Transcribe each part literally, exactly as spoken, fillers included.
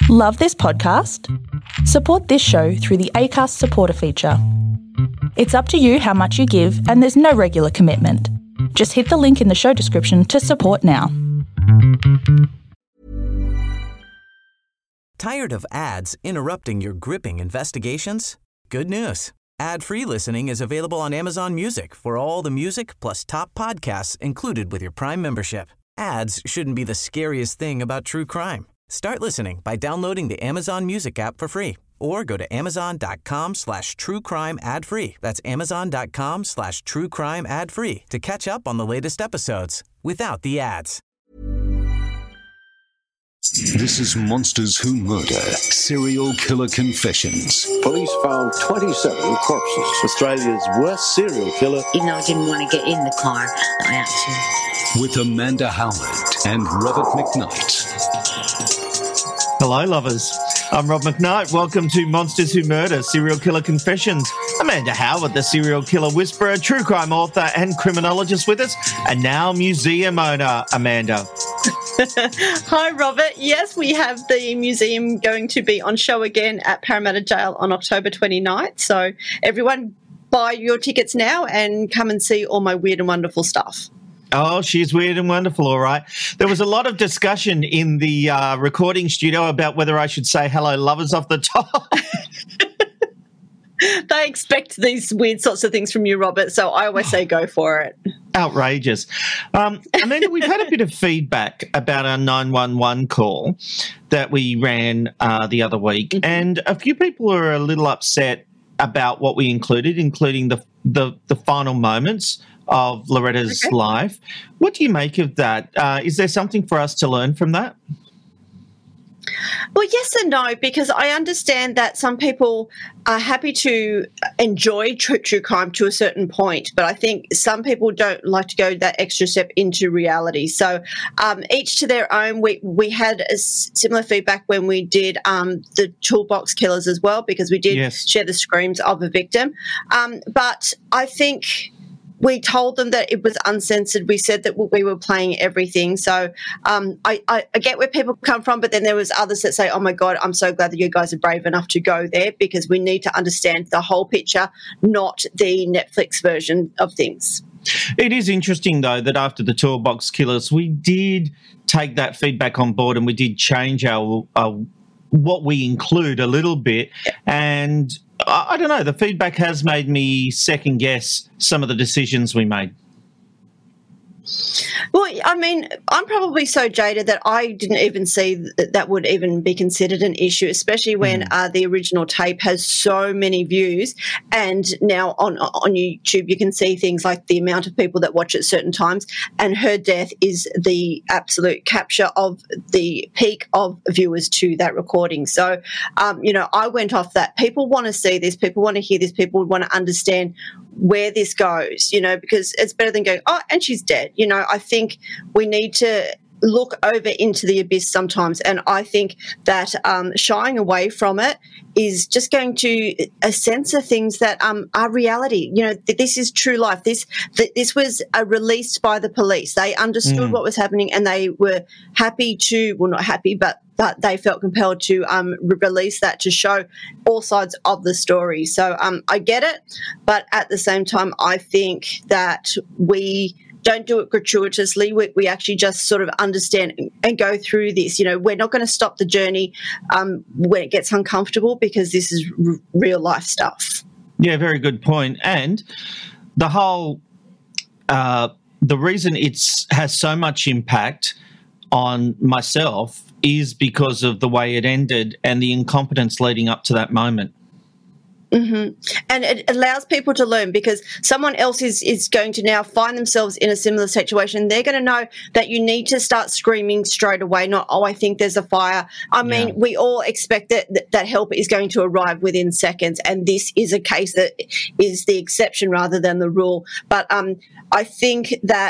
Love this podcast? Support this show through the Acast supporter feature. It's up to you how much you give, and there's no regular commitment. Just hit the link in the show description to support now. Tired of ads interrupting your gripping investigations? Good news. Ad-free listening is available on Amazon Music for all the music plus top podcasts included with your Prime membership. Ads shouldn't be the scariest thing about true crime. Start listening by downloading the Amazon Music app for free or go to amazon.com slash true crime ad free. That's amazon.com slash true crime ad free to catch up on the latest episodes without the ads. This is Monsters Who Murder, Serial Killer Confessions. Police found twenty-seven corpses. Australia's worst serial killer. Even though I didn't want to get in the car, I had to. With Amanda Howard and Robert McKnight. Hello, lovers. I'm Rob McKnight. Welcome to Monsters Who Murder, Serial Killer Confessions. Amanda Howard, the serial killer whisperer, true crime author and criminologist with us, and now museum owner, Amanda. Hi, Robert. Yes, we have the museum going to be on show again at Parramatta Jail on October twenty-ninth. So everyone buy your tickets now and come and see all my weird and wonderful stuff. Oh, she's weird and wonderful, all right. There was a lot of discussion in the uh, recording studio about whether I should say hello, lovers, off the top. They expect these weird sorts of things from you, Robert, so I always say go for it. Outrageous. Um, Amanda, we've had a bit of feedback about our nine one one call that we ran uh, the other week, mm-hmm. and a few people are a little upset about what we included, including the the, the final moments of Loretta's okay. life. What do you make of that? Uh, is there something for us to learn from that? Well, yes and no, because I understand that some people are happy to enjoy true, true crime to a certain point, but I think some people don't like to go that extra step into reality. So um, each to their own. We we had a similar feedback when we did um, the Toolbox Killers as well, because we did yes. share the screams of a victim. Um, but I think we told them that it was uncensored. We said that we were playing everything. So um, I, I, I get where people come from, but then there was others that say, oh, my God, I'm so glad that you guys are brave enough to go there, because we need to understand the whole picture, not the Netflix version of things. It is interesting, though, that after the Toolbox Killers, we did take that feedback on board and we did change our, our what we include a little bit. And I, I don't know, the feedback has made me second guess some of the decisions we made. Well, I mean, I'm probably so jaded that I didn't even see that that would even be considered an issue, especially when mm. uh, the original tape has so many views. And now on on YouTube, you can see things like the amount of people that watch at certain times. And her death is the absolute capture of the peak of viewers to that recording. So, um, you know, I went off that. People want to see this. People want to hear this. People want to understand where this goes, you know, because it's better than going, oh, and she's dead. You know, I think we need to look over into the abyss sometimes. And I think that um, shying away from it is just going to uh, censor things that um, are reality. You know, th- this is true life. This th- this was uh, released by the police. They understood mm. what was happening, and they were happy to, well, not happy, but but they felt compelled to um, re- release that to show all sides of the story. So um, I get it, but at the same time, I think that we don't do it gratuitously. We, we actually just sort of understand and go through this. You know, we're not going to stop the journey um, when it gets uncomfortable, because this is r- real life stuff. Yeah, very good point. And the whole, uh, the reason it's has so much impact on myself is because of the way it ended and the incompetence leading up to that moment. Mm-hmm. And it allows people to learn, because someone else is, is going to now find themselves in a similar situation. They're going to know that you need to start screaming straight away, not, oh, I think there's a fire. I mean, yeah. we all expect that that help is going to arrive within seconds, and this is a case that is the exception rather than the rule. But um, I think that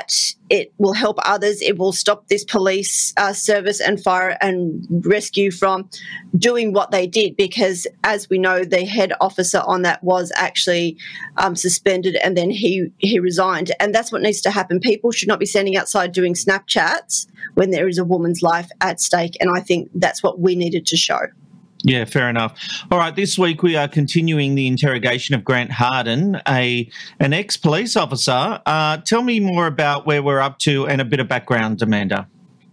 it will help others. It will stop this police uh, service and fire and rescue from doing what they did, because, as we know, the head officer on that was actually um, suspended, and then he, he resigned. And that's what needs to happen. People should not be standing outside doing Snapchats when there is a woman's life at stake, and I think that's what we needed to show. Yeah, fair enough. All right, this week we are continuing the interrogation of Grant Harden, a an ex-police officer. Uh, tell me more about where we're up to and a bit of background, Amanda.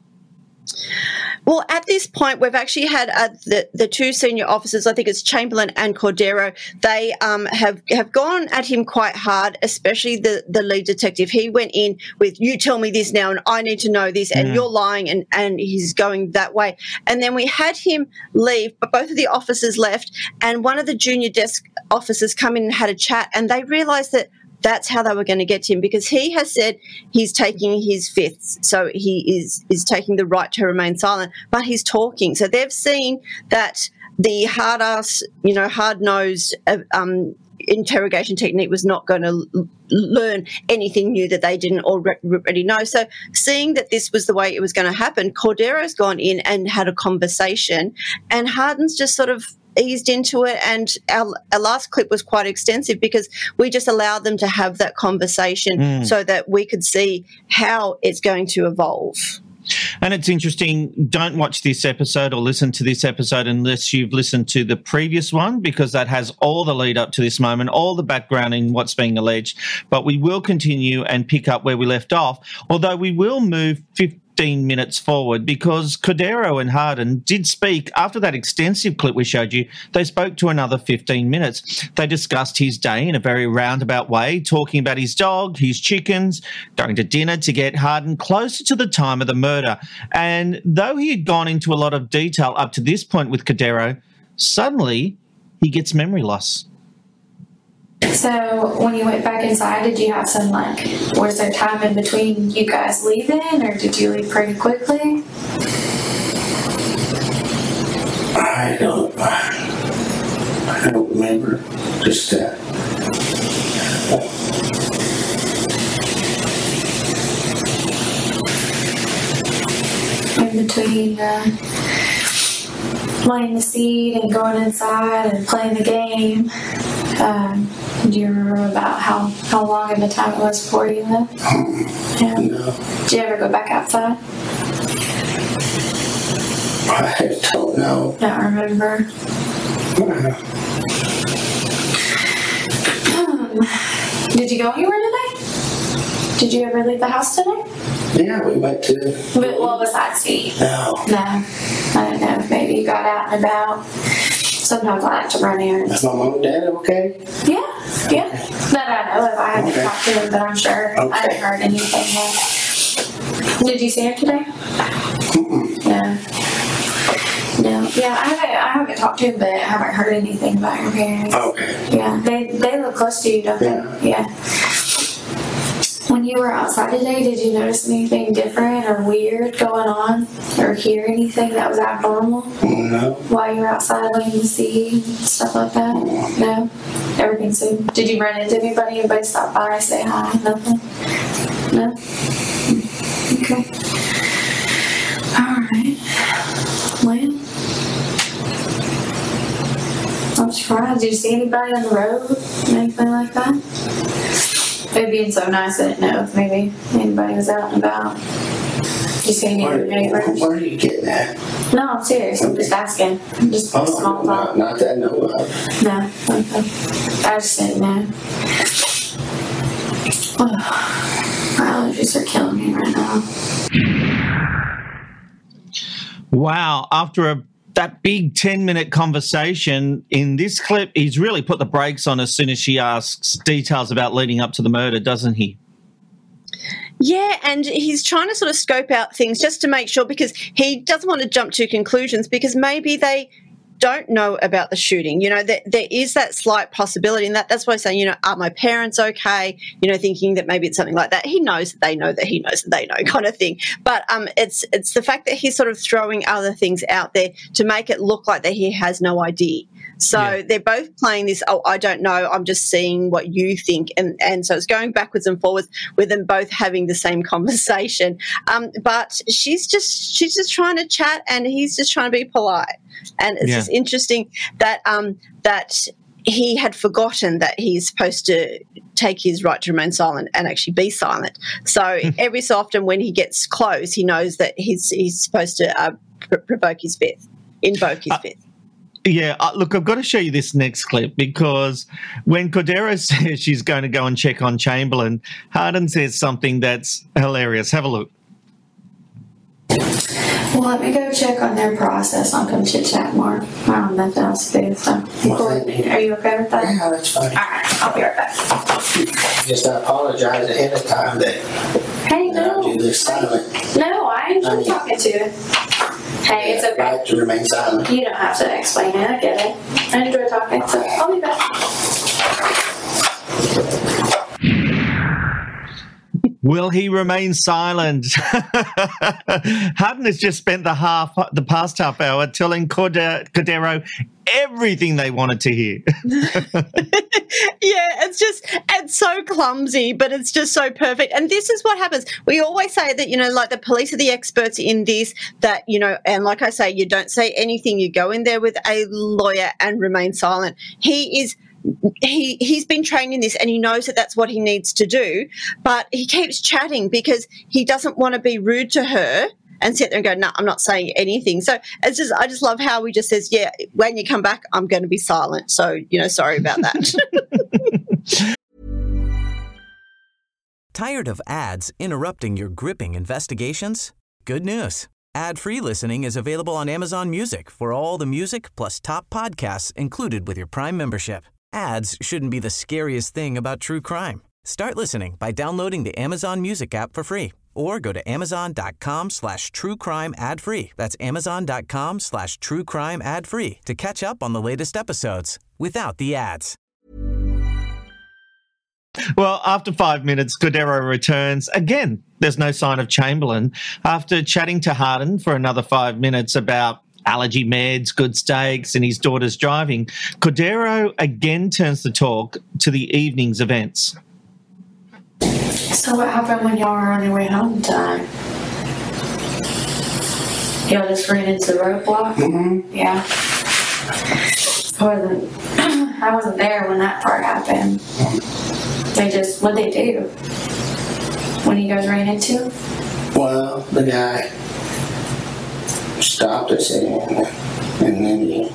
Well, at this point, we've actually had uh, the, the two senior officers, I think it's Chamberlain and Cordero, they um, have, have gone at him quite hard, especially the, the lead detective. He went in with, you tell me this now and I need to know this, and mm. you're lying, and, and he's going that way. And then we had him leave, but both of the officers left, and one of the junior desk officers come in and had a chat, and they realised that that's how they were going to get to him, because he has said he's taking his fifths. So he is, is taking the right to remain silent, but he's talking. So they've seen that the hard-ass, you know, hard-nosed um, interrogation technique was not going to l- learn anything new that they didn't already know. So seeing that this was the way it was going to happen, Cordero's gone in and had a conversation, and Harden's just sort of eased into it, and our, our last clip was quite extensive because we just allowed them to have that conversation mm. so that we could see how it's going to evolve. And it's interesting, don't watch this episode or listen to this episode unless you've listened to the previous one, because that has all the lead up to this moment, all the background in what's being alleged. But we will continue and pick up where we left off, although we will move fifteen minutes forward, because Cordero and Harden did speak after that extensive clip we showed you. They spoke to another fifteen minutes. They discussed his day in a very roundabout way, talking about his dog, his chickens, going to dinner to get Harden closer to the time of the murder. And though he had gone into a lot of detail up to this point with Cordero, suddenly he gets memory loss. So when you went back inside, did you have some, like, was there time in between you guys leaving, or did you leave pretty quickly? I don't, I don't remember. Just that. In between uh, laying the seed and going inside and playing the game, um, do you remember about how, how long of a time it was before you left? Yeah. No. Did you ever go back outside? I don't know. Don't remember. um, did you go anywhere today? Did you ever leave the house today? Yeah, we went to... But, well, besides tea? No. No. I don't know. Maybe you got out and about. Sometimes I like to run errands. Is my mom and dad okay? Yeah, yeah. That I know of. I haven't Okay. talked to them, but I'm sure Okay. I haven't heard anything yet. Did you see her today? Mm-mm. No. No. Yeah, I haven't. I haven't talked to him, but I haven't heard anything about your parents. Okay. Yeah, they they live close to you, don't Yeah. they? Yeah. When you were outside today, did you notice anything different or weird going on, or hear anything that was abnormal? No. While you were outside laying the seed and stuff like that? No? Everything's good. Did you run into anybody? Anybody stop by, say hi? Nothing? No? Okay. Alright. Well, I'm surprised. Did you see anybody on the road? Anything like that? It being so nice, I didn't know if maybe anybody was out and about. Did you see any of your neighbors? Where are you getting at? No, I'm serious. I'm just asking. Just Oh, small not, talk. not that I know of. No. Okay. I just didn't know. Oh, my allergies are killing me right now. Wow. After a that big ten-minute conversation in this clip, he's really put the brakes on as soon as she asks details about leading up to the murder, doesn't he? Yeah, and he's trying to sort of scope out things just to make sure, because he doesn't want to jump to conclusions, because maybe they don't know about the shooting. You know, there, there is that slight possibility, and that, that's why I'm saying, you know, are my parents okay? You know, thinking that maybe it's something like that. He knows that they know that he knows that they know, kind of thing. But um, it's it's the fact that he's sort of throwing other things out there to make it look like that he has no idea. So yeah. They're both playing this, oh, I don't know, I'm just seeing what you think. And, and so it's going backwards and forwards with them both having the same conversation. Um, but she's just she's just trying to chat and he's just trying to be polite. And it's yeah. just interesting that um, that he had forgotten that he's supposed to take his right to remain silent and actually be silent. So every so often when he gets close, he knows that he's, he's supposed to uh, pr- provoke his fifth, invoke his uh- fifth. Yeah, uh, look, I've got to show you this next clip because when Cordero says she's going to go and check on Chamberlain, Hardin says something that's hilarious. Have a look. Well, let me go check on their process. I'll come chit-chat more. I don't have nothing else to do. So, are you okay with that? Yeah, that's fine. All right, I'll be right back. Just I apologize ahead of time that, hey, that no. I do this silent. No, I enjoy I mean, talking to you. Hey, it's okay. Right to remain silent. You don't have to explain it. I get it. I enjoy talking, so I'll be back. Will he remain silent? Hutton has just spent the half, the past half hour telling Cordero, Cordero everything they wanted to hear. Yeah, it's just, it's so clumsy, but it's just so perfect. And this is what happens. We always say that, you know, like the police are the experts in this, that, you know, and like I say, you don't say anything. You go in there with a lawyer and remain silent. He is He, he's been trained in this and he knows that that's what he needs to do, but he keeps chatting because he doesn't want to be rude to her and sit there and go, no, I'm not saying anything. So it's just, I just love how he just says, yeah, when you come back, I'm going to be silent. So, you know, sorry about that. Tired of ads interrupting your gripping investigations? Good news. Ad-free listening is available on Amazon Music for all the music plus top podcasts included with your Prime membership. Ads shouldn't be the scariest thing about true crime. Start listening by downloading the Amazon Music app for free or go to amazon.com slash true crime ad free. That's amazon.com slash true crime ad free to catch up on the latest episodes without the ads. Well, after five minutes, Cordero returns. Again, there's no sign of Chamberlain. After chatting to Hardin for another five minutes about allergy meds, good steaks, and his daughter's driving, Cordero again turns the talk to the evening's events. So what happened when y'all were on your way home tonight? Y'all just ran into the roadblock? Mm-hmm. Yeah. I wasn't, I wasn't there when that part happened. They just, what'd they do? When you guys ran into him? Well, the guy stopped us and, and then he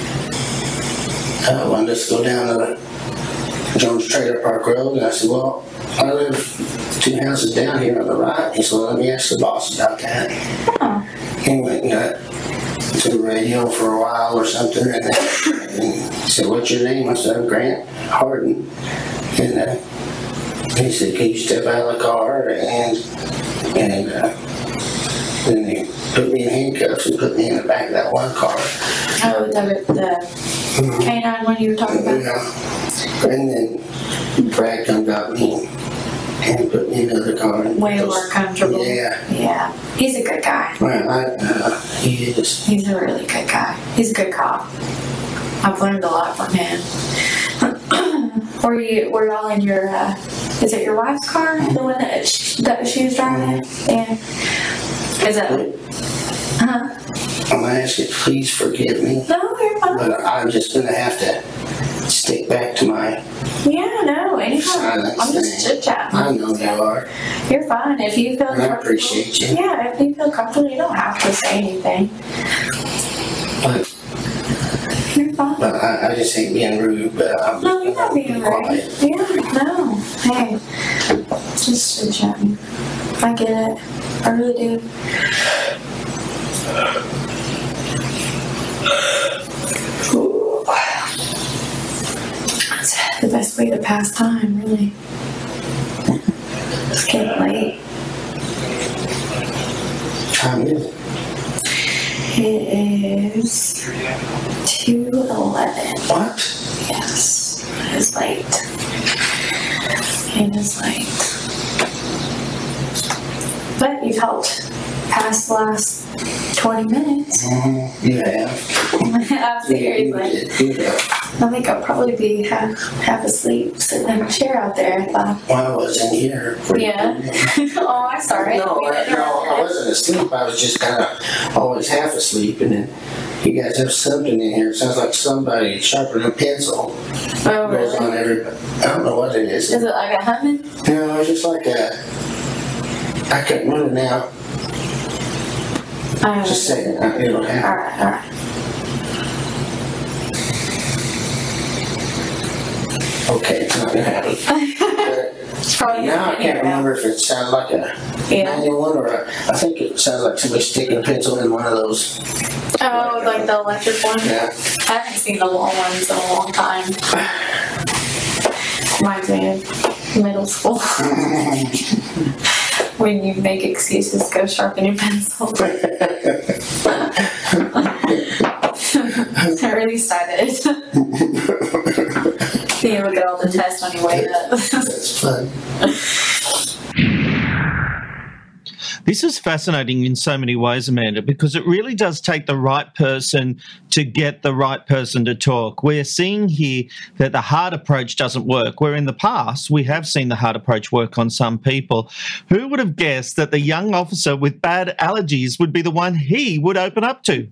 uh, wanted us to go down to the Jones Trailer Park Road, and I said, well, I live two houses down here on the right. He said, well, let me ask the boss about that. Oh. He went and got to the radio for a while or something, and then and he said, what's your name? I said, Grant Hardin. And uh, he said, can you step out of the car? And, and uh, then they put me in handcuffs and put me in the back of that one car. Oh, the, the mm-hmm. canine one you were talking about? Yeah. And then Brad come got me and put me in another car. Way goes, more comfortable. Yeah. Yeah. He's a good guy. Well, I, uh, he is. He's a really good guy. He's a good cop. I've learned a lot from him. Were you, were y'all in your, uh, is it your wife's car? The one that she, that she was driving? Mm-hmm. Yeah. Is that, huh? I'm going to ask you, please forgive me. No, you're fine. But I'm just going to have to stick back to my Yeah, no, anytime. silence. I'm just chit-chatting. I know you are. You're fine. If you feel And I appreciate you. Yeah, if you feel comfortable, you don't have to say anything. But, You're fine. but I, I just ain't being rude, but I'm No, you're not being be rude. quiet. Yeah, no. Hey, just chit-chatting. I get it. I really do. That's the best way to pass time, really. It's getting late. Time is It was two eleven. What? Yes. It was late. It was late. But you've helped pass the last twenty minutes. Mm-hmm. Yeah. I'm seriously. Yeah. I think I'll probably be half, half asleep sitting in my chair out there. I thought. Well, I wasn't here. Yeah. Oh, I'm sorry. No, I, no, I wasn't asleep. I was just kind of always half asleep, and then you guys have something in here. It sounds like somebody sharpened a pencil. Oh, Goes really? on every. I don't know what it is. Is it like a humming? No, it's just like a. I couldn't run it now. Um, Just saying, uh, you know. All right, all right. Okay, it's not gonna happen. It's probably Now I can't remember if it sounds like a Yeah. manual one or a, I think it sounds like somebody sticking a pencil in one of those. Oh, like the electric one? Yeah. I haven't seen the long ones in a long time. Reminds me of middle school. When you make excuses, go sharpen your pencil. Or at least I did. You look at all the tests on your way up. That's fun. This is fascinating in so many ways, Amanda, because it really does take the right person to get the right person to talk. We're seeing here that the hard approach doesn't work, where in the past we have seen the hard approach work on some people. Who would have guessed that the young officer with bad allergies would be the one he would open up to?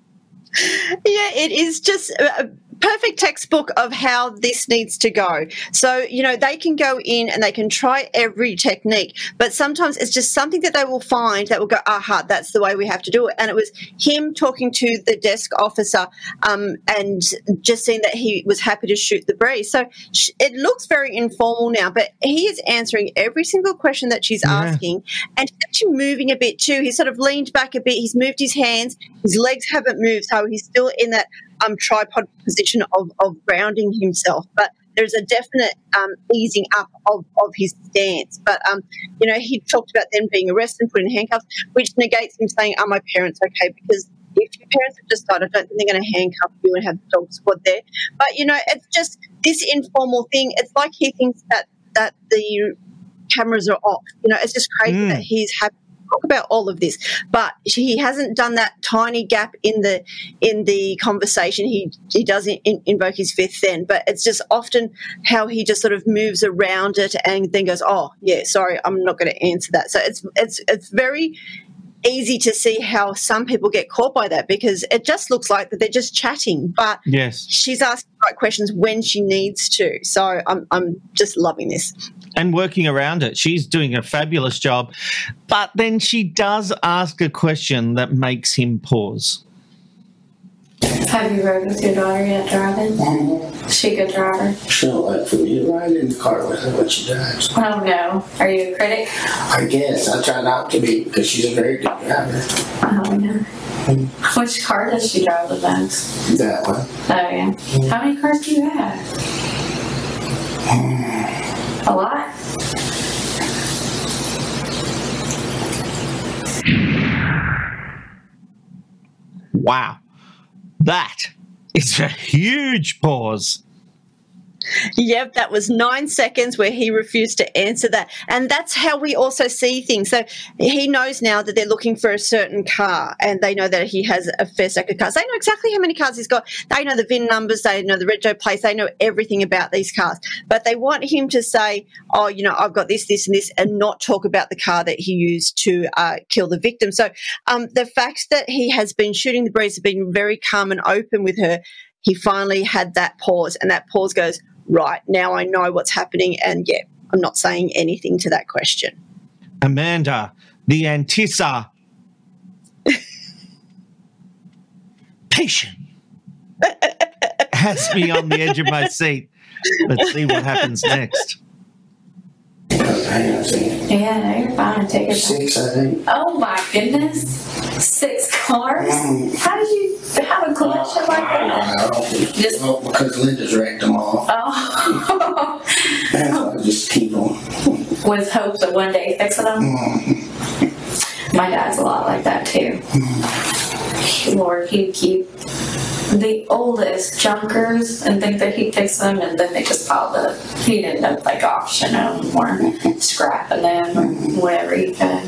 Yeah, it is just a perfect textbook of how this needs to go. So, you know, they can go in and they can try every technique, but sometimes it's just something that they will find that will go, aha, that's the way we have to do it. And it was him talking to the desk officer um, and just seeing that he was happy to shoot the breeze. So sh- it looks very informal now, but he is answering every single question that she's Yeah. asking, and he's actually moving a bit too. He's sort of leaned back a bit. He's moved his hands. His legs haven't moved, so he's still in that um, tripod position of, of grounding himself. But there's a definite um, easing up of, of his stance. But, um, you know, he talked about them being arrested and put in handcuffs, which negates him saying, are my parents okay? Because if your parents have just died, I don't think they're going to handcuff you and have the dog squad there. But, you know, it's just this informal thing. It's like he thinks that, that the cameras are off. You know, it's just crazy Mm. that he's happy to talk about all of this, but he hasn't done that tiny gap in the in the conversation. He he does in, invoke his fifth then, but it's just often how he just sort of moves around it and then goes, oh yeah, sorry, I'm not going to answer that. So it's it's it's very easy to see how some people get caught by that, because it just looks like that they're just chatting, but Yes. she's asking the right questions when she needs to. So I'm I'm just loving this. And working around it. She's doing a fabulous job. But then she does ask a question that makes him pause. Have you rode with your daughter yet driving? Mm-hmm. Is she a good driver? She don't like for me to ride in the car with her when she drives. Oh no. Are you a critic? I guess. I try not to be because she's a very good driver. Oh no. Which car does she drive the most? That one. Oh yeah. How many cars do you have? A lot? Wow. That is a huge pause. Yep, that was nine seconds where he refused to answer that. And that's how we also see things. So he knows now that they're looking for a certain car, and they know that he has a fair stack of cars. They know exactly how many cars he's got. They know the V I N numbers. They know the rego plates. They know everything about these cars. But they want him to say, oh, you know, I've got this, this, and this, and not talk about the car that he used to uh, kill the victim. So um, the fact that he has been shooting the breeze, has been very calm and open with her, he finally had that pause, and that pause goes, right, now I know what's happening, and yeah, I'm not saying anything to that question. Amanda, the Antissa. Patient. Has me on the edge of my seat. Let's see what happens next. Hang on a second. Yeah, no, you're fine. Take your time. Six, I think. Oh my goodness. Six cars? How did you have a collection like that? I don't think, Just- well, because Linda's wrecked them all. Oh. And so I just keep them. With hope that one day fixing them? My dad's a lot like that too. Lord, he'd keep the oldest junkers and think that he'd fix them, and then they just piled up. He'd end up like auctioning them or scrapping them or whatever he could.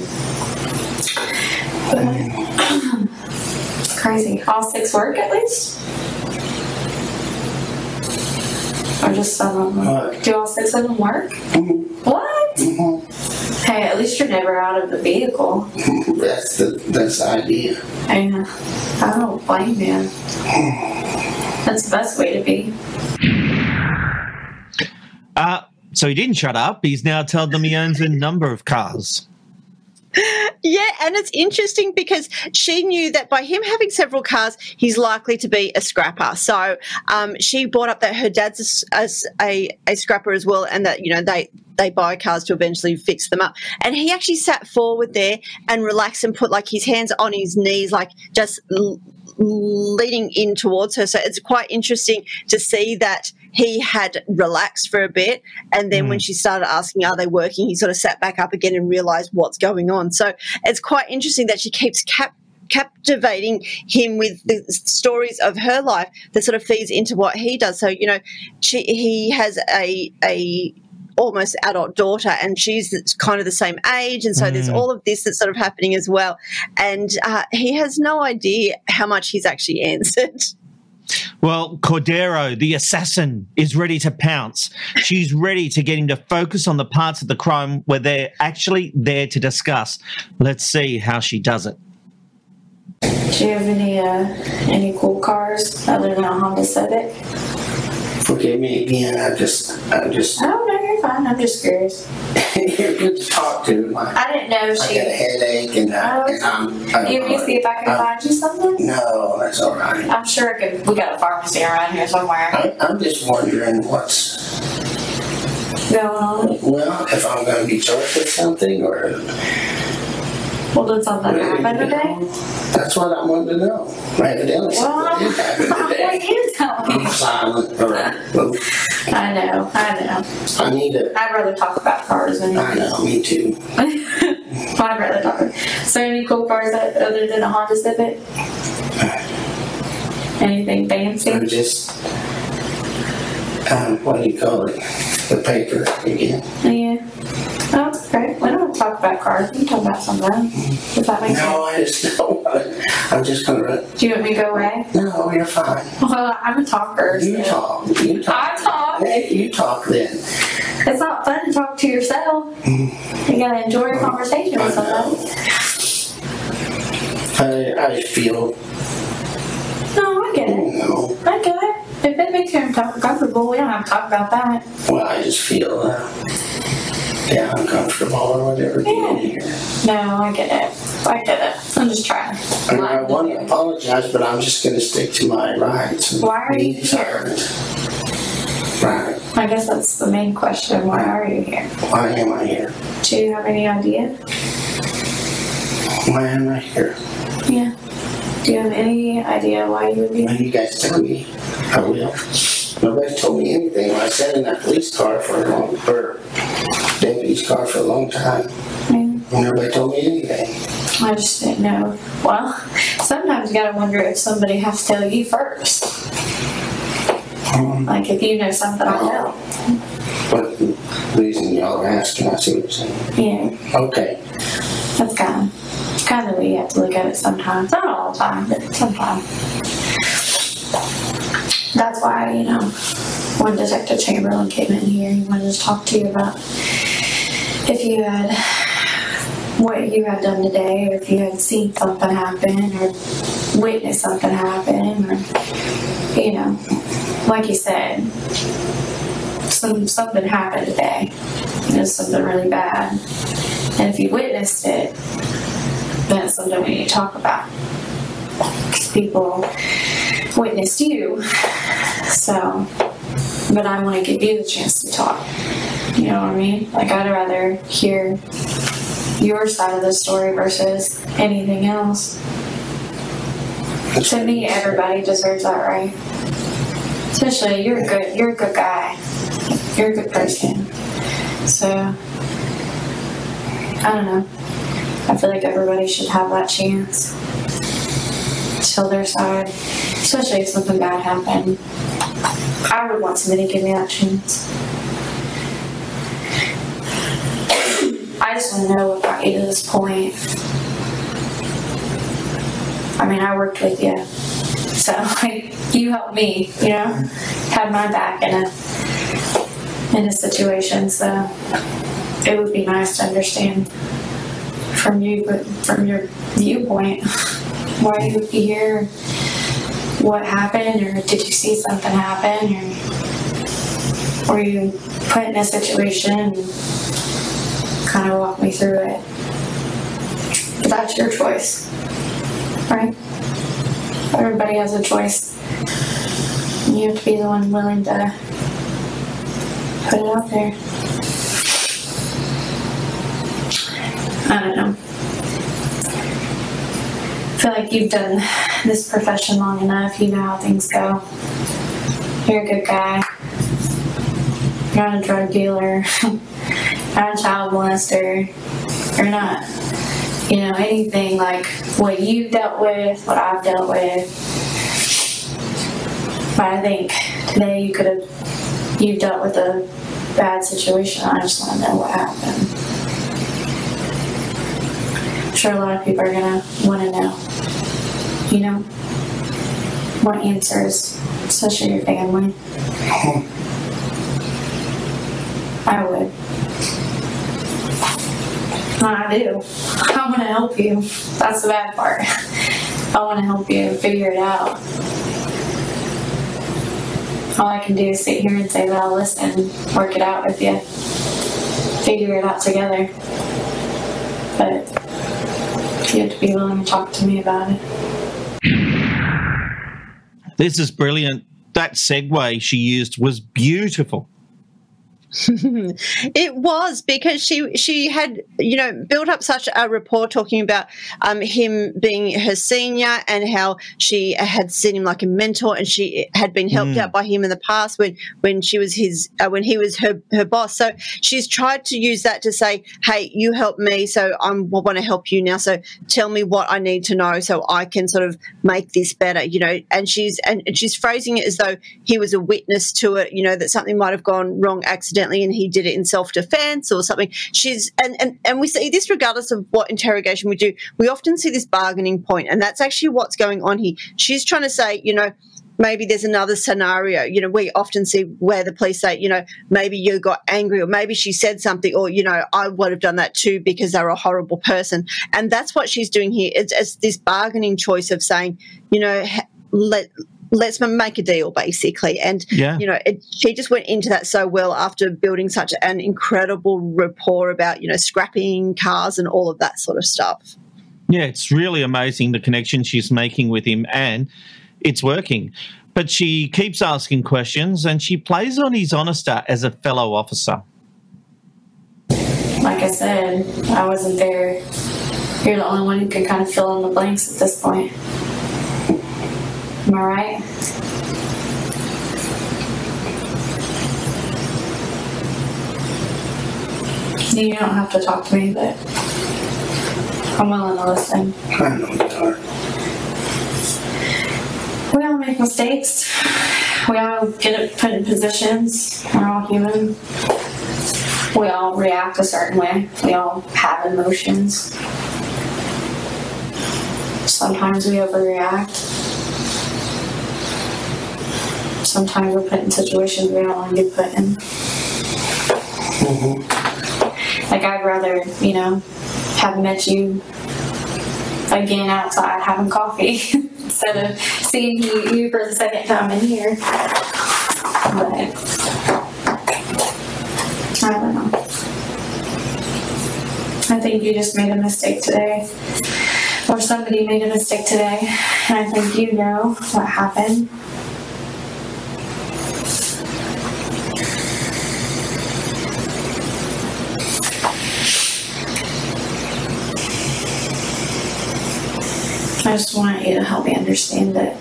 But, it's crazy. All six work at least? Or just some of them? What? Do all six of them work? Mm-hmm. What? Mm-hmm. Hey, at least you're never out of the vehicle. That's the that's the idea. And I don't blame you. That's the best way to be. Uh, so he didn't shut up. He's now told them he owns a number of cars. Yeah, and it's interesting because she knew that by him having several cars, he's likely to be a scrapper. So um, she brought up that her dad's a, a, a scrapper as well, and that, you know, they, they buy cars to eventually fix them up. And he actually sat forward there and relaxed and put like his hands on his knees, like just l- leaning in towards her. So it's quite interesting to see that he had relaxed for a bit, and then mm. when she started asking, are they working, he sort of sat back up again and realised what's going on. So it's quite interesting that she keeps cap- captivating him with the stories of her life that sort of feeds into what he does. So, you know, she, he has a a almost adult daughter, and she's kind of the same age, and so mm. there's all of this that's sort of happening as well. And uh, he has no idea how much he's actually answered. Well, Cordero, the assassin, is ready to pounce. She's ready to get him to focus on the parts of the crime where they're actually there to discuss. Let's see how she does it. Do you have any uh, any cool cars other than a Honda Civic? Forgive me again. I just, I just. Oh no, you're fine. I'm just curious. You're good to talk to. My, I didn't know I she. got a headache, and, uh, Oh, and I'm. I'm you want me to see if I can I'm, find you something? No, that's all right. I'm sure I could. We got a pharmacy around here somewhere. I, I'm just wondering what's Going on. well, if I'm going to be charged with something, or. Well, did something happen today? That's what I wanted to know. Evidently, Well, something did happen what today. you tell me? I'm silent. Or, well, I know, I know. I need to. I'd rather talk about cars than. I know, me too. I'd rather talk about. So, any cool cars that, other than a Honda Civic? Anything fancy? I'm just. Um, what do you call it? The paper again. Yeah. Oh, that's great. We don't have to talk about cars. We can talk about something else. Does that make No, I just don't want to. I'm just going to. sense? Do you want me to go away? No, you're fine. Well, I'm a talker. You so- talk. You talk. I talk. Hey, you talk then. It's not fun to talk to yourself. You gotta enjoy a conversation with somebody. I, I feel. No, I get it. You know, I get it. If it makes you uncomfortable, we don't have to talk about that. well, I just feel. Uh, yeah, uncomfortable or whatever. Yeah. Here. No, I get it. I get it. I'm just trying. And I want to apologize, but I'm just going to stick to my rights. Why are you These here? are- Right. I guess that's the main question. Why are you here? Why am I here? Do you have any idea? Why am I here? Yeah. Do you have any idea why you would be When here? you guys tell me, I will. Nobody told me anything. I sat in that police car for a long, or deputy's car for a long time. Yeah. Nobody told me anything. I just didn't know. Well, sometimes you gotta wonder if somebody has to tell you first. Um, Like if you know something I don't. But the reason y'all are asking, I see what you're saying. Yeah. Okay. That's kind of, kind of the way you have to look at it sometimes. Not all the time, but sometimes. That's why, you know, when Detective Chamberlain came in here, he wanted to talk to you about if you had, what you had done today, or if you had seen something happen, or witnessed something happen, or, you know, like you said, some, something happened today. It was something really bad. And if you witnessed it, then it's something we need to talk about. Because people witnessed you. So, but I want to give you the chance to talk. You know what I mean? Like, I'd rather hear your side of the story versus anything else. To me, everybody deserves that right. Especially, you're a good, you're a good guy. You're a good person. So, I don't know. I feel like everybody should have that chance to tell their side, especially if something bad happened. I would want somebody to give me that chance. I just want to know what got you to this point. I mean, I worked with you, so like you helped me, you know, had my back in a in a situation. So it would be nice to understand from you, but from your viewpoint, why you would be here, what happened, or did you see something happen, or were you put in a situation and kind of walk me through it. But that's your choice, right? Everybody has a choice. And you have to be the one willing to put it out there. I don't know. I feel like you've done this profession long enough. You know how things go. You're a good guy. You're not a drug dealer. Not a child molester. You're not, you know, anything like what you've dealt with, what I've dealt with. But I think today you could have, you've dealt with a bad situation. I just want to know what happened. I'm sure a lot of people are going to want to know, you know, want answers, especially your family. I would. I do. I want to help you. That's the bad part. I want to help you figure it out. All I can do is sit here and say that I'll listen, work it out with you, figure it out together. But you have to be willing to talk to me about it. This is brilliant. That segue she used was beautiful. It was, because she she had, you know, built up such a rapport talking about um, him being her senior and how she had seen him like a mentor, and she had been helped mm. out by him in the past when when she was his uh, when he was her her boss. So she's tried to use that to say, hey, you helped me, so I want to help you now. So tell me what I need to know so I can sort of make this better, you know. And she's and she's phrasing it as though he was a witness to it, you know, that something might have gone wrong accidentally and he did it in self-defense or something. She's and, and, and we see this regardless of what interrogation we do. We often see this bargaining point, and that's actually what's going on here. She's trying to say, you know, maybe there's another scenario. You know, we often see where the police say, you know, maybe you got angry, or maybe she said something, or, you know, I would have done that too because they're a horrible person. And that's what she's doing here. It's, it's this bargaining choice of saying, you know, let let's make a deal, basically. And, yeah. you know, it, she just went into that so well after building such an incredible rapport about, you know, scrapping cars and all of that sort of stuff. Yeah, it's really amazing the connection she's making with him, and it's working. But she keeps asking questions, and she plays on his honesty as a fellow officer. Like I said, I wasn't there. You're the only one who can kind of fill in the blanks at this point. Am I right? You don't have to talk to me, but I'm willing to listen. I know you are. We all make mistakes. We all get put in positions. We're all human. We all react a certain way. We all have emotions. Sometimes we overreact. Sometimes we're put in situations we don't want to be put in. Mm-hmm. Like, I'd rather, you know, have met you again outside having coffee instead of seeing you, you for the second time in here. But I don't know. I think you just made a mistake today. Or somebody made a mistake today. And I think you know what happened. I just want you to help me understand it.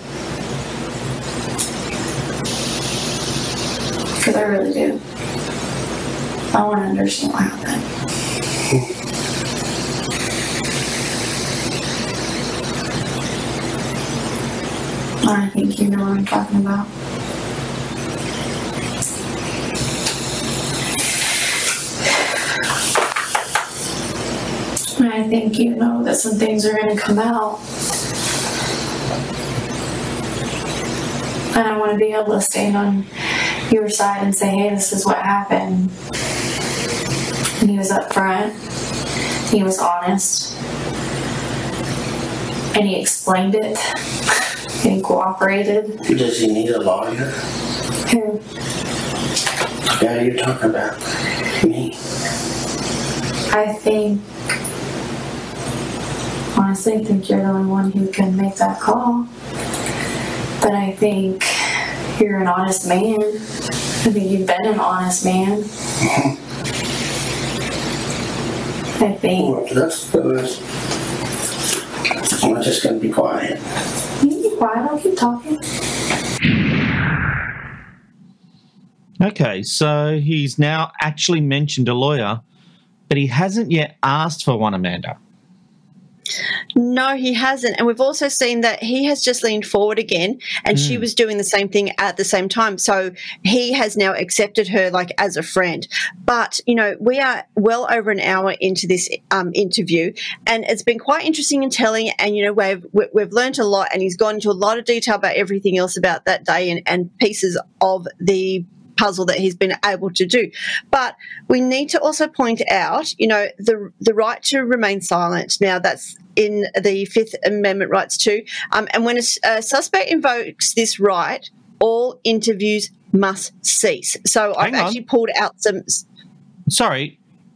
Because I really do. I want to understand what happened. you know what I'm talking about. I think you know that some things are going to come out. And I want to be able to stand on your side and say, hey, this is what happened. And he was upfront. He was honest. And he explained it. And he cooperated. Does he need a lawyer? Who? The guy you're talking about. Me. I think, honestly, I think you're the only one who can make that call. But I think you're an honest man. I think you've been an honest man. Mm-hmm. I think. Well, that's, that's, I'm just going to be quiet. You can be quiet, I'll keep talking. Okay, so he's now actually mentioned a lawyer, but he hasn't yet asked for one, Amanda. No, he hasn't. And we've also seen that he has just leaned forward again, and mm. she was doing the same thing at the same time. So he has now accepted her like as a friend. But, you know, we are well over an hour into this um, interview, and it's been quite interesting and telling. And, you know, we've, we've learned a lot, and he's gone into a lot of detail about everything else about that day and, and pieces of the puzzle that he's been able to do. But we need to also point out, you know, the the right to remain silent. Now, that's in the Fifth Amendment rights too. Um, and when a, a suspect invokes this right, all interviews must cease. So Hang I've on. actually pulled out some... Sorry.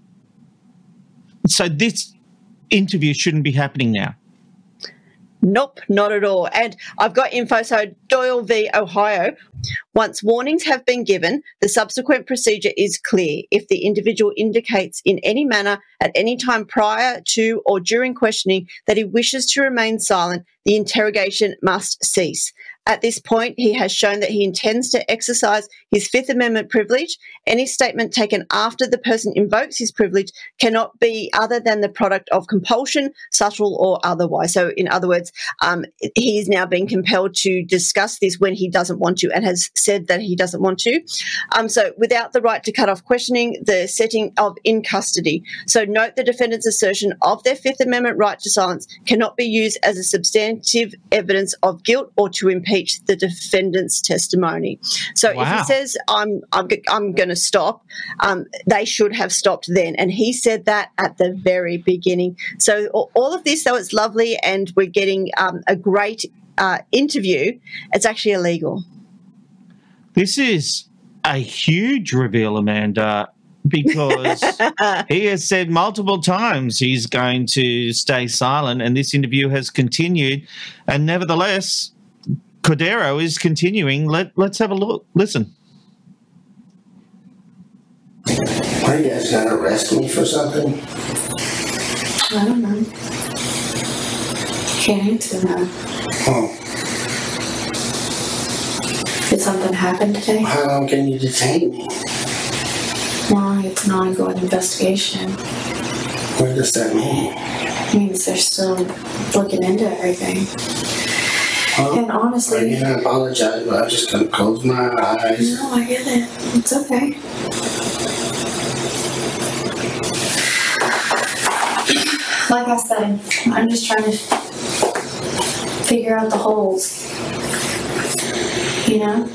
So this interview shouldn't be happening now? Nope, not at all. And I've got info. So Doyle v. Ohio, once warnings have been given, the subsequent procedure is clear. If the individual indicates in any manner at any time prior to or during questioning that he wishes to remain silent, the interrogation must cease. At this point, he has shown that he intends to exercise his Fifth Amendment privilege. Any statement taken after the person invokes his privilege cannot be other than the product of compulsion, subtle or otherwise. So, in other words, um, he is now being compelled to discuss this when he doesn't want to and has said that he doesn't want to. Um, so, without the right to cut off questioning, the setting of in custody. So, note the defendant's assertion of their Fifth Amendment right to silence cannot be used as a substantive evidence of guilt or to impeach the defendant's testimony. So Wow. if he says, I'm I'm, I'm going to stop, um, they should have stopped then. And he said that at the very beginning. So all of this, though it's lovely and we're getting um, a great uh, interview, it's actually illegal. This is a huge reveal, Amanda, because he has said multiple times he's going to stay silent, and this interview has continued. And nevertheless, Cordero is continuing. Let, let's have a look. Listen. Are you guys going to arrest me for something? I don't know. Can't answer that. Oh. Did something happen today? How long can you detain me? Well, it's an ongoing investigation. What does that mean? It means they're still looking into everything. Huh? And honestly... I'm going to apologize, but I'm just going to close my eyes. No, I get it. It's okay. Like I said, I'm just trying to figure out the holes. You know?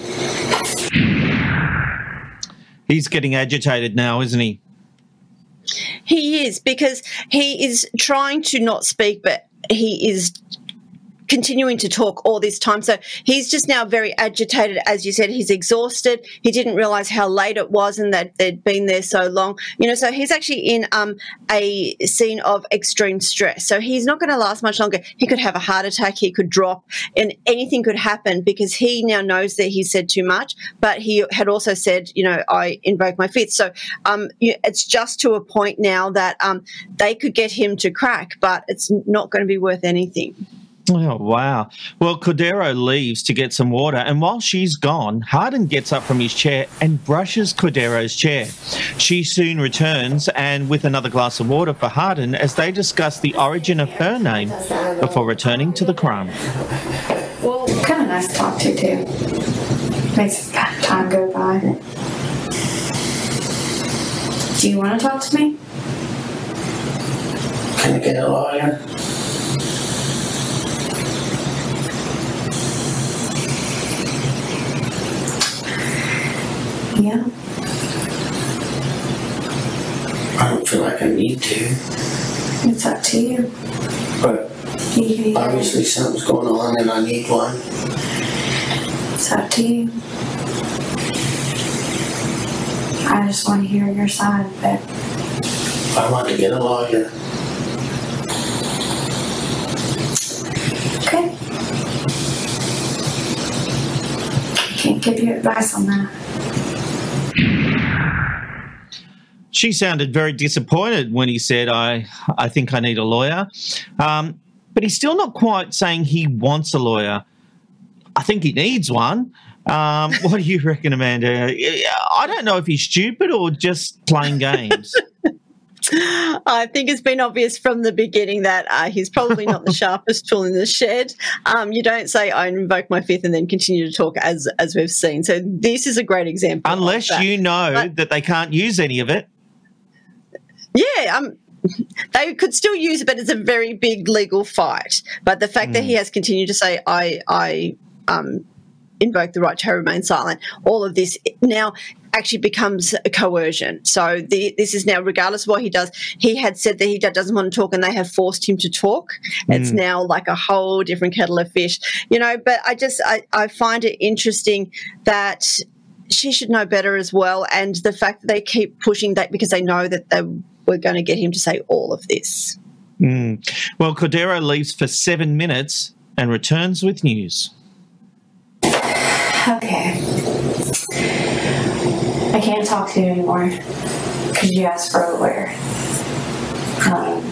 He's getting agitated now, isn't he? He is, because he is trying to not speak, but he is continuing to talk all this time. So he's just now very agitated. As you said, he's exhausted. He didn't realize how late it was and that they'd been there so long. You know, so he's actually in um, a scene of extreme stress. So he's not going to last much longer. He could have a heart attack. He could drop, and anything could happen because he now knows that he said too much, but he had also said, you know, I invoke my fifth. So um, it's just to a point now that um, they could get him to crack, but it's not going to be worth anything. Oh, wow. Well, Cordero leaves to get some water, and while she's gone, Hardin gets up from his chair and brushes Cordero's chair. She soon returns, and with another glass of water for Hardin as they discuss the origin of her name before returning to the crime. Well, kind of nice to talk to, too. Makes time go by. Do you want to talk to me? Can I get a lawyer? Yeah. I don't feel like I need to. It's up to you. But you obviously something's going on and I need one. It's up to you. I just want to hear your side of it. I want to get a lawyer. Okay. Can't give you advice on that. She sounded very disappointed when he said, I, I think I need a lawyer. Um, but he's still not quite saying he wants a lawyer. I think he needs one. Um, what do you reckon, Amanda? I don't know if he's stupid or just playing games. I think it's been obvious from the beginning that uh, he's probably not the sharpest tool in the shed. Um, you don't say, I invoke my fifth and then continue to talk as as we've seen. So this is a great example. Unless you know but, that they can't use any of it. Yeah, um, they could still use it, but it's a very big legal fight. But the fact mm. that he has continued to say, I, I um, invoke the right to remain silent, all of this now actually becomes a coercion. So the, this is now, regardless of what he does, he had said that he doesn't want to talk and they have forced him to talk. Mm. It's now like a whole different kettle of fish, you know, but I just, I, I find it interesting that she should know better as well. And the fact that they keep pushing that because they know that they we're going to get him to say all of this. Mm. Well, Cordero leaves for seven minutes and returns with news. Okay. I can't talk to you anymore because you asked for a lawyer. Um,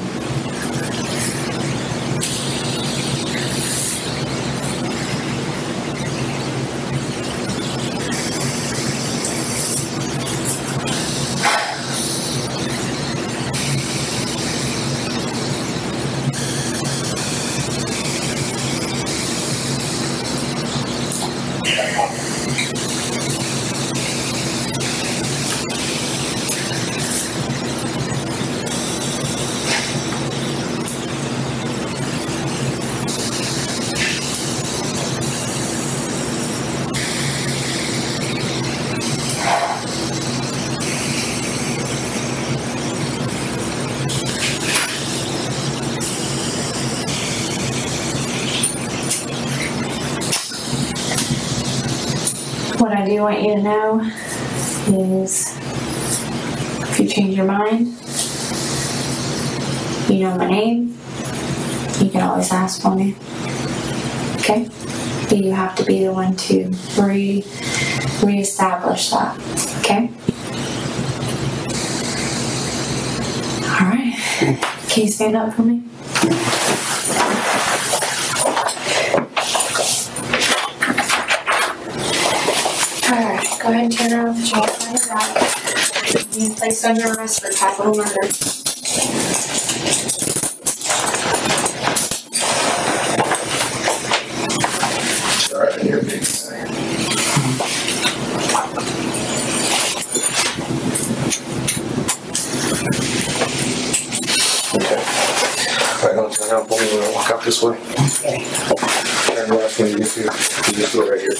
What I do want you to know is if you change your mind, you know my name, you can always ask for me. Okay? But you have to be the one to re reestablish that. Okay? Alright. Can you stand up for me? Alright, go ahead and turn around with the chains on your back. You've been placed under arrest for capital murder. Alright, you're a big guy. Okay. Alright, now turn around for me when I walk out this way. Okay. And last one you just do, you just go right here.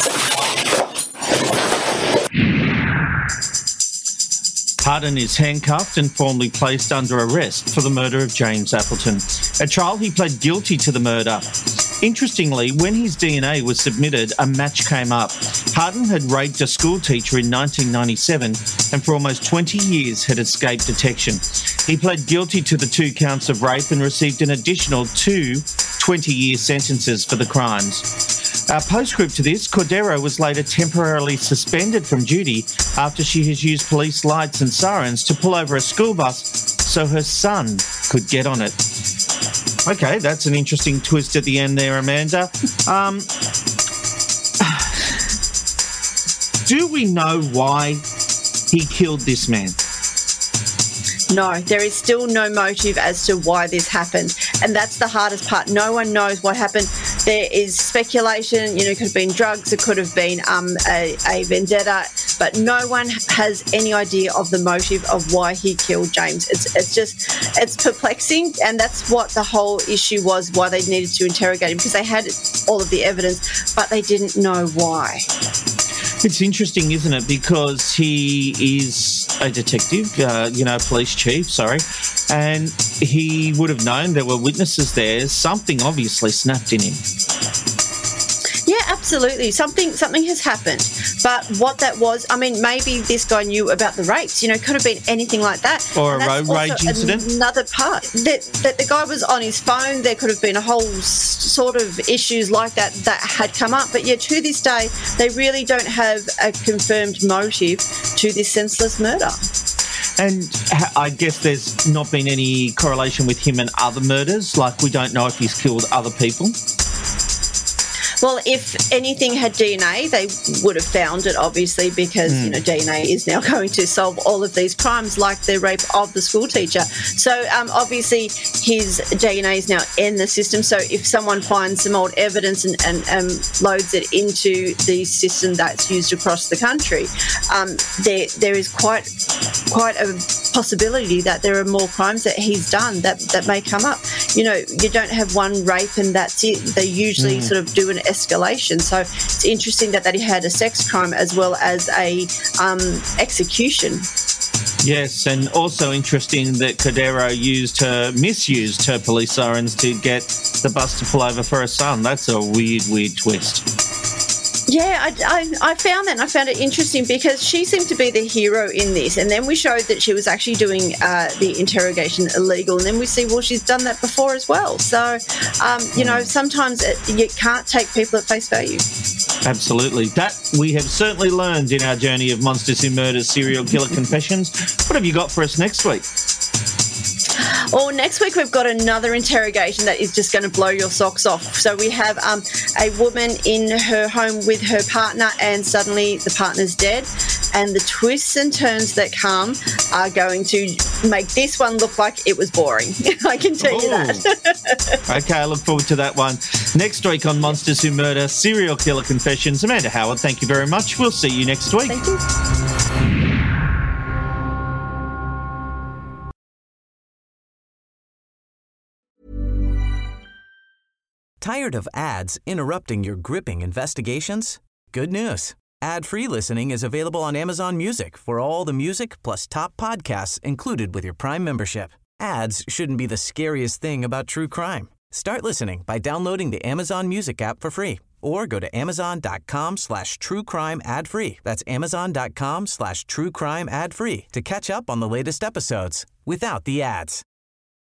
Hardin is handcuffed and formally placed under arrest for the murder of James Appleton. At trial, he pled guilty to the murder. Interestingly, when his D N A was submitted, a match came up. Hardin had raped a school teacher in nineteen ninety-seven and for almost twenty years had escaped detection. He pled guilty to the two counts of rape and received an additional two twenty-year sentences for the crimes. Uh, postscript to this, Cordero was later temporarily suspended from duty after she has used police lights and sirens to pull over a school bus so her son could get on it. Okay, that's an interesting twist at the end there, Amanda. Um, do we know why he killed this man? No, there is still no motive as to why this happened. And that's the hardest part. No one knows what happened. there is speculation, you know, it could have been drugs, it could have been um, a, a vendetta, but no one has any idea of the motive of why he killed James. It's it's just, it's perplexing, and that's what the whole issue was, why they needed to interrogate him, because they had all of the evidence, but they didn't know why. It's interesting, isn't it? Because he is a detective, uh, you know, police chief, sorry, and he would have known there were witnesses there. Something obviously snapped in him. Yeah, absolutely. Something something has happened. But what that was, I mean, maybe this guy knew about the rapes. You know, it could have been anything like that. Or a road rage incident. Another part. That, that the guy was on his phone. There could have been a whole s- sort of issues like that that had come up. But yeah, to this day, they really don't have a confirmed motive to this senseless murder. And I guess there's not been any correlation with him and other murders. Like, we don't know if he's killed other people. Well, if anything had D N A, they would have found it, obviously, because, mm. you know, D N A is now going to solve all of these crimes, like the rape of the school teacher. So, um, obviously, his D N A is now in the system. So if someone finds some old evidence and, and um, loads it into the system that's used across the country, um, there there is quite quite a possibility that there are more crimes that he's done that, that may come up. You know, you don't have one rape and that's it. They usually mm. sort of do an escalation. So it's interesting that, that he had a sex crime as well as a um, execution. Yes, and also interesting that Cordero used her, misused her police sirens to get the bus to pull over for her son. That's a weird, weird twist. Yeah, I, I, I found that and I found it interesting because she seemed to be the hero in this, and then we showed that she was actually doing uh, the interrogation illegal, and then we see, well, she's done that before as well. So, um, you know, sometimes it, you can't take people at face value. Absolutely. That we have certainly learned in our journey of Monsters Who Murder Serial Killer Confessions. What have you got for us next week? Well, next week we've got another interrogation that is just going to blow your socks off. So we have um, a woman in her home with her partner, and suddenly the partner's dead. And the twists and turns that come are going to make this one look like it was boring. I can tell Ooh. you that. Okay, I look forward to that one. Next week on Monsters Who Murder Serial Killer Confessions. Amanda Howard, thank you very much. We'll see you next week. Thank you. Tired of ads interrupting your gripping investigations? Good news. Ad-free listening is available on Amazon Music for all the music plus top podcasts included with your Prime membership. Ads shouldn't be the scariest thing about true crime. Start listening by downloading the Amazon Music app for free or go to amazon.com slash true crime ad free. That's amazon.com slash true crime ad free to catch up on the latest episodes without the ads.